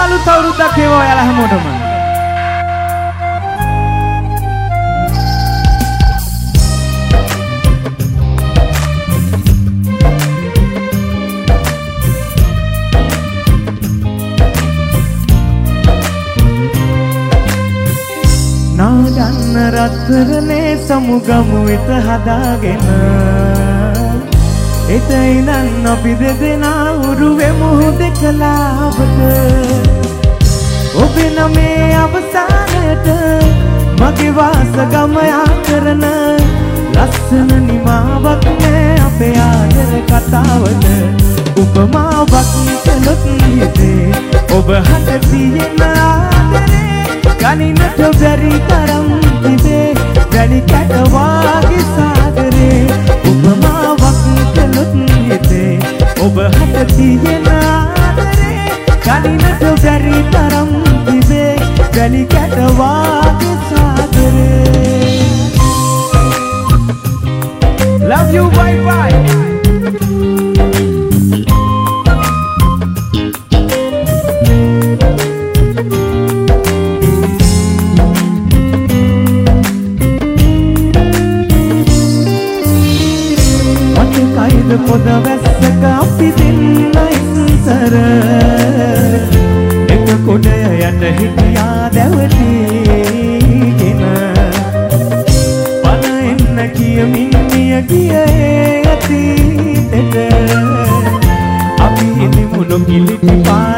අලුත් අවුරුද්දක් වේවා ඔයාලා හැමෝටම. නාගන්න රත්තරනේ සමුගමු වෙත හදාගෙන එතයිනන් අපි දෙදෙනා උරුවෙමු දෙකලාවට ඔබේ නමේ අවසානයට මගේ වාසගම යා කරන ලස්සන නිමාවක් නෑ අපේ ආදර කතාවට උපමාවක් කළොත් හිතේ ඔබ හට තියෙන ආදරේ ගනින්නට බැරි තරම් තිබේ වැලි කැට වාගේ සාගරේ උපමාවක් කළොත් හිතේ ඔබ හට තියෙන ආදරේ ගනින්නට බැරි තරම් තිබේ වැලි කැට වාගේ සාගරේ. Love you, bye bye. පොද වැස්සක අපි දෙන්න ඉස්සර එක කොඩය යට හිටියා දැවටීගෙන පන එන්න කියමින් මිය ගියේ අතීතෙට අපි හිඳිමු නොකිලිටි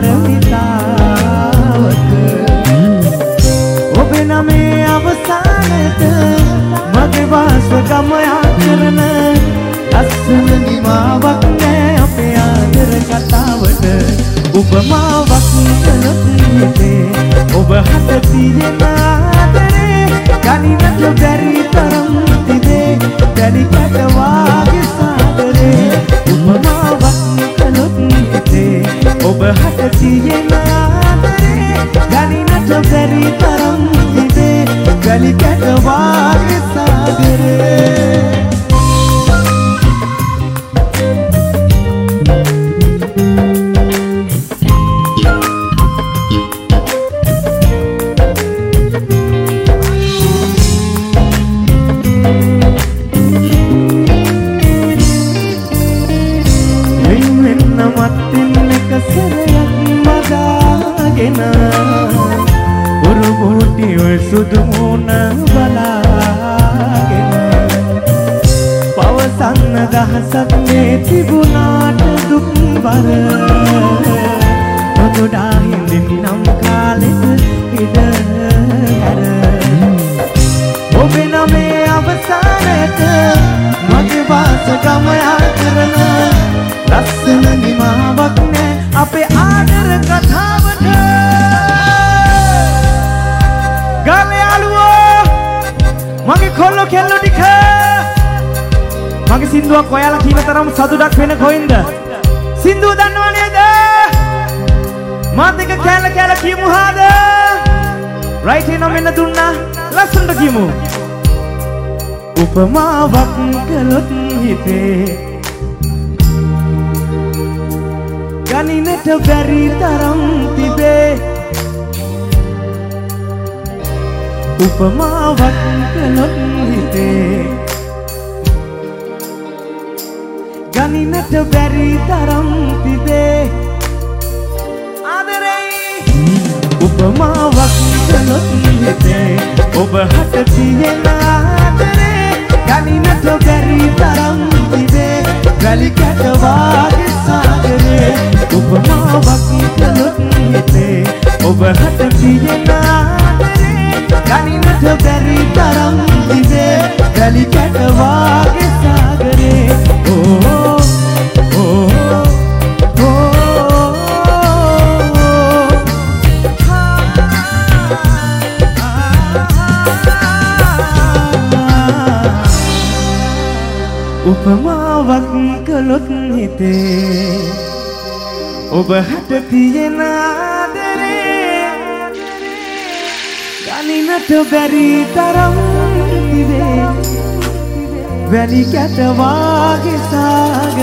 පාරමිතාවක ඔබේ නමේ අවසානයට මගේ වාසගම යා කරන ලස්සන නිමාවක් නෑ අපේ ආදර කතාවට උපමාවක් කළොත් හිතේ ඔබ හට තියෙන ආදරේ ගනින්නට බැරි තරම් තිබේ වැලි කැට වාගේ සාගරේ උපමාවක් කළොත් හිතේ ඔබ හට තියෙන ආදරේ ගනින්නට බැරි තරම් තිබේ වැලි කැට වාගේ සාගරේ. සුදු මුණ බලාගෙන පවසන්න දහසක් මේ තිබුණාට දුක් බර ගොඩා හිඳින්නම් කාලෙක ඉඩ හැර ඔබේ නමේ අවසානයට මගේ වාසගම යා කරන ලස්සන නිමාවක් නෑ අපේ ආදර කතාවට. මගේ කොල්ලෝ කෙල්ලෝ ටික මගේ සින්දුවක් ඔයාලා කියන තරම් සතුටක් වෙන කොයින්ද? සින්දුව දන්නව නේද? මාත් එක කැල කැල කියමු හාද? රයිට් එන මෙන්න දුන්නා ලස්සනට කියමු. උපමාවක් කළොත් හිතේ ගනින්නට බැරි තරම් තිබේ උපමාවක් කළොත් හිතේ ගනින්නට බැරි තරම් තිබේ ආදරේ උපමාවක් කළොත් හිතේ ඔබ හට තියෙන ආදරේ ගනින්නට බැරි තරම් තිබේ වැලි කැට වාගේ සාගරේ උපමාවක් කළොත් හිතේ ඔබ හට තියෙන ගනින්නට බැරි තරම් තිබේ වැලි කැට වාගේ සාගරේ. උපමාවක් කළොත් හිතේ ඔබ හට තියෙන ගනින්නට බැරි තරම් තිබේ වැලි කැට වාගේ සාගරේ.